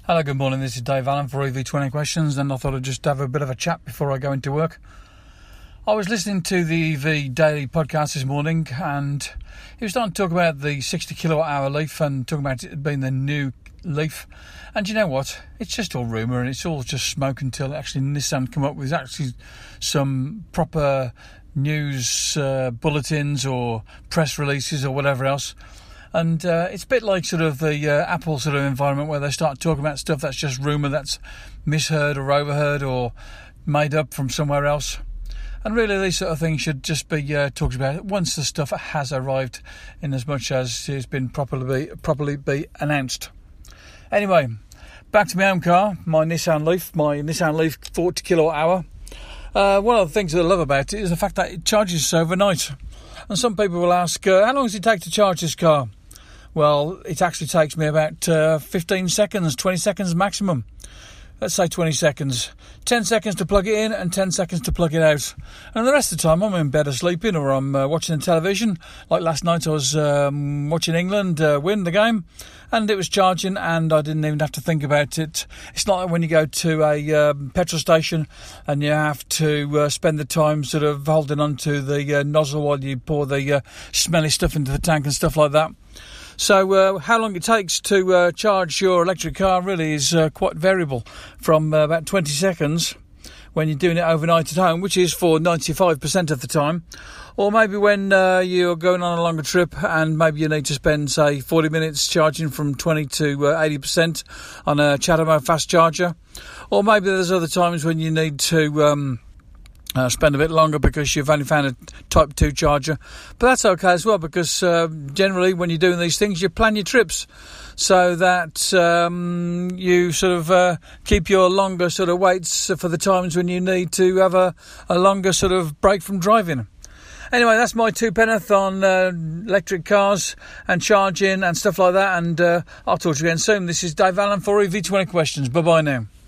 Hello, good morning. This is Dave Allen for EV20 Questions, and I thought I'd just have a bit of a chat before I go into work. I was listening to the EV Daily podcast this morning, and he was starting to talk about the 60 kilowatt hour Leaf and talking about it being the new Leaf. And you know what? It's just all rumour and it's all just smoke until actually Nissan come up with actually some proper news bulletins or press releases or whatever else. And it's a bit like sort of the Apple sort of environment where they start talking about stuff that's just rumour, that's misheard or overheard or made up from somewhere else. And really these sort of things should just be talked about once the stuff has arrived, in as much as it's been properly be announced. Anyway, back to my own car, my Nissan Leaf 40 kilowatt hour. One of the things that I love about it is the fact that it charges overnight. And some people will ask, how long does it take to charge this car? Well, it actually takes me about 15 seconds, 20 seconds maximum. Let's say 20 seconds. 10 seconds to plug it in and 10 seconds to plug it out. And the rest of the time I'm in bed or sleeping, or I'm watching the television. Like last night I was watching England win the game, and it was charging and I didn't even have to think about it. It's not like when you go to a petrol station and you have to spend the time sort of holding onto the nozzle while you pour the smelly stuff into the tank and stuff like that. So how long it takes to charge your electric car really is quite variable, from about 20 seconds when you're doing it overnight at home, which is for 95% of the time, or maybe when you're going on a longer trip and maybe you need to spend, say, 40 minutes charging from 20 to 80% on a CHAdeMO fast charger, or maybe there's other times when you need to spend a bit longer because you've only found a Type 2 charger. But that's okay as well, because generally when you're doing these things, you plan your trips so that you sort of keep your longer sort of waits for the times when you need to have a longer sort of break from driving. Anyway, that's my two penneth on electric cars and charging and stuff like that, and I'll talk to you again soon. This is Dave Allen for EV20 Questions. Bye-bye now.